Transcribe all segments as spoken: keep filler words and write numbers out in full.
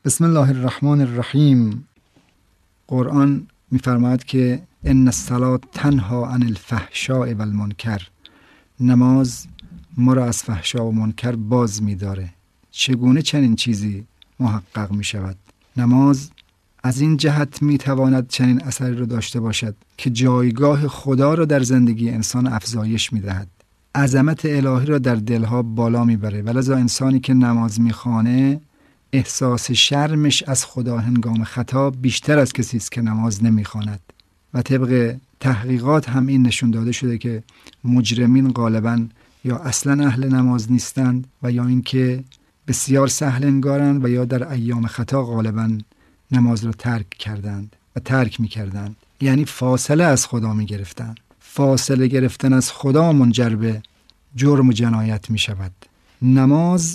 بسم الله الرحمن الرحیم. قرآن می‌فرماید که ان الصلاة تنها عن الفحشاء و المنکر. نماز ما را از فحشا و منکر باز می‌داره. چگونه چنین چیزی محقق می‌شود؟ نماز از این جهت می‌تواند چنین اثری را داشته باشد که جایگاه خدا را در زندگی انسان افزایش می‌دهد. عظمت الهی را در دلها بالا می‌بره. ولذا انسانی که نماز می‌خوانه احساس شرمش از خدا هنگام خطا بیشتر از کسی است که نماز نمی‌خواند. و طبق تحقیقات هم این نشون داده شده که مجرمین غالباً یا اصلاً اهل نماز نیستند و یا اینکه بسیار سهل انگارند و یا در ایام خطا غالباً نماز را ترک کردند و ترک می‌کردند. یعنی فاصله از خدا می‌گرفتند. فاصله گرفتن از خدا منجر به جرم و جنایت می‌شود. نماز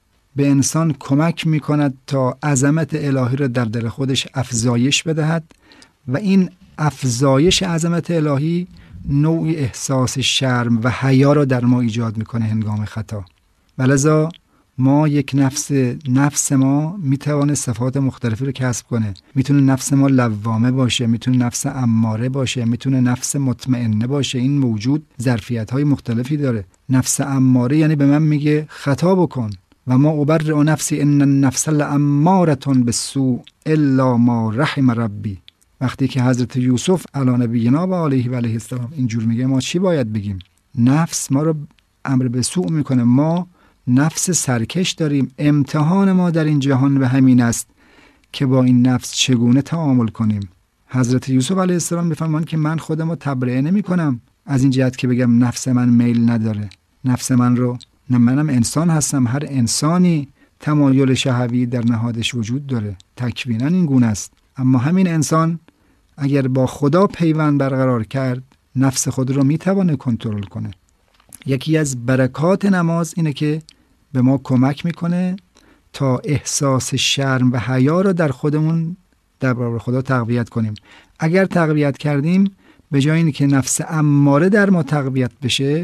به انسان کمک می‌کند تا عظمت الهی را در دل خودش افزایش بدهد و این افزایش عظمت الهی نوعی احساس شرم و حیا را در ما ایجاد می‌کنه هنگام خطا. ولذا ما یک نفس نفس ما میتونه صفات مختلفی رو کسب کنه. میتونه نفس ما لوامه باشه، میتونه نفس اماره باشه، میتونه نفس مطمئنه باشه. این موجود ظرفیت‌های مختلفی داره. نفس اماره یعنی به من میگه خطا بکن و ما ابرئ نفسی ان النفس لاماره بالسوء الا ما رحم ربی. وقتی که حضرت یوسف علی نبینا و علیه و علیه السلام اینجور میگه، ما چی باید بگیم؟ نفس ما رو امر به سوء میکنه. ما نفس سرکش داریم. امتحان ما در این جهان به همین است که با این نفس چگونه تعامل کنیم. حضرت یوسف علیه السلام میفرمان که من خودم رو تبرئه نمی کنم از این جهت که بگم نفس من میل نداره. نفس من رو نه، منم انسان هستم. هر انسانی تمایل شهوی در نهادش وجود داره. تکویناً این گونه است. اما همین انسان اگر با خدا پیوند برقرار کرد، نفس خود رو میتونه کنترل کنه. یکی از برکات نماز اینه که به ما کمک میکنه تا احساس شرم و حیا رو در خودمون در برابر خدا تقویت کنیم. اگر تقویت کردیم، به جای اینکه نفس اماره در ما تقویت بشه،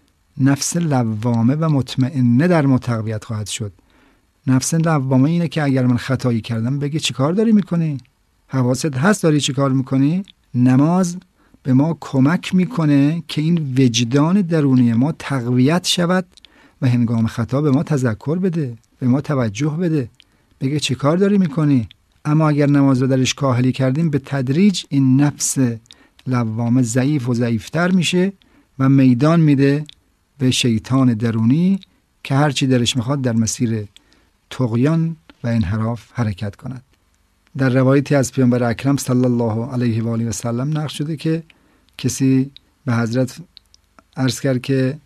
نفس لوامه و مطمئنه در ما تقویت خواهد شد. نفس لوامه اینه که اگر من خطایی کردم بگه چی کار داری میکنی؟ حواست هست داری چی کار میکنی؟ نماز به ما کمک میکنه که این وجدان درونی ما تقویت شود و هنگام خطا به ما تذکر بده، به ما توجه بده، بگه چی کار داری میکنی؟ اما اگر نماز رو درش کاهلی کردیم، به تدریج این نفس لوامه ضعیف و ضعیفتر میشه و میدان میده به شیطان درونی که هرچی درش میخواد در مسیر طغیان و انحراف حرکت کند. در روایتی از پیامبر اکرم صلی الله علیه و آله و سلم نقل شده که کسی به حضرت عرض کرد که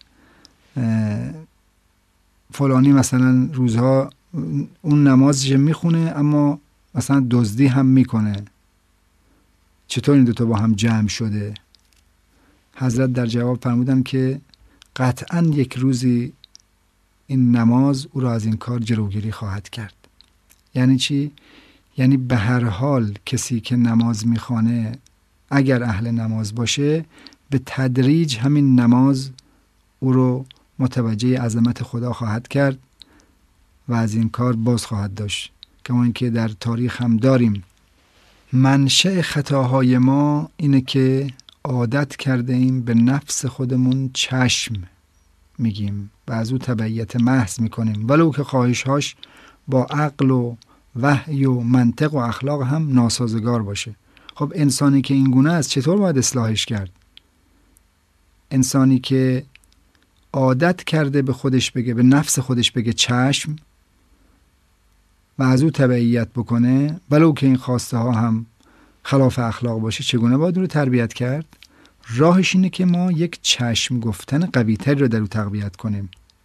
فلانی مثلا روزها اون نمازش میخونه اما مثلا دزدی هم میکنه، چطور این دوتا با هم جمع شده؟ حضرت در جواب فرمودن که قطعا یک روزی این نماز او را از این کار جلوگیری خواهد کرد. یعنی چی؟ یعنی به هر حال کسی که نماز میخوانه اگر اهل نماز باشه، به تدریج همین نماز او رو متوجه عظمت خدا خواهد کرد و از این کار باز خواهد داشت. کما اینکه در تاریخ هم داریم منشأ خطاهای ما اینه که عادت کرده ایم به نفس خودمون چشم میگیم و از او تبعیت محض میکنیم، ولو که خواهشهاش با عقل و وحی و منطق و اخلاق هم ناسازگار باشه. خب انسانی که این گونه است چطور باید اصلاحش کرد؟ انسانی که عادت کرده به خودش بگه، به نفس خودش بگه چشم و از او تبعیت بکنه ولو که این خواسته ها هم خلاف اخلاق باشه، چگونه باید او رو تربیت کرد؟ راهش اینه که ما یک چشم گفتن قوی تری رو در او تقویت کنیم.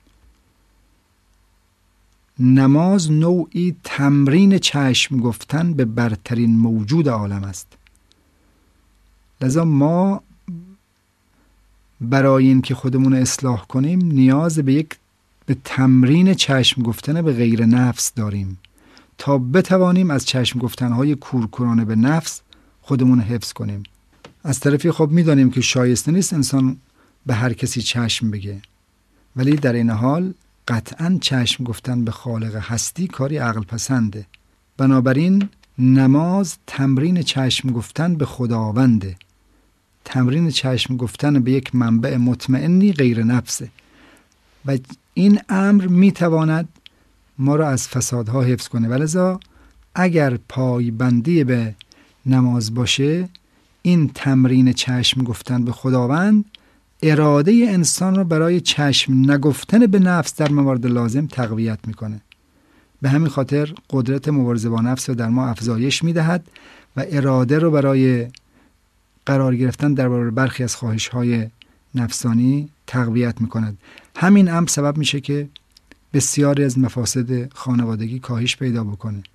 نماز نوعی تمرین چشم گفتن به برترین موجود عالم است. لذا ما برای این که خودمون اصلاح کنیم نیاز به یک به تمرین چشم گفتن به غیر نفس داریم تا بتوانیم از چشم گفتنهای کورکورانه به نفس خودمون حفظ کنیم. از طرفی خب میدانیم که شایسته نیست انسان به هر کسی چشم بگه، ولی در این حال قطعاً چشم گفتن به خالق هستی کاری عقل پسنده. بنابراین نماز تمرین چشم گفتن به خداونده، تمرین چشم گفتن به یک منبع مطمئنی غیر نفسه و این امر میتواند ما را از فسادها حفظ کنه. ولذا اگر پایبندی به نماز باشه، این تمرین چشم گفتن به خداوند اراده انسان را برای چشم نگفتن به نفس در موارد لازم تقویت میکنه. به همین خاطر قدرت مبارزه با نفس رو در ما افزایش میدهد و اراده رو برای قرار گرفتن در برابر برخی از خواهش‌های نفسانی تقویت میکند. همین امر سبب میشه که بسیاری از مفاسد خانوادگی کاهش پیدا بکنه.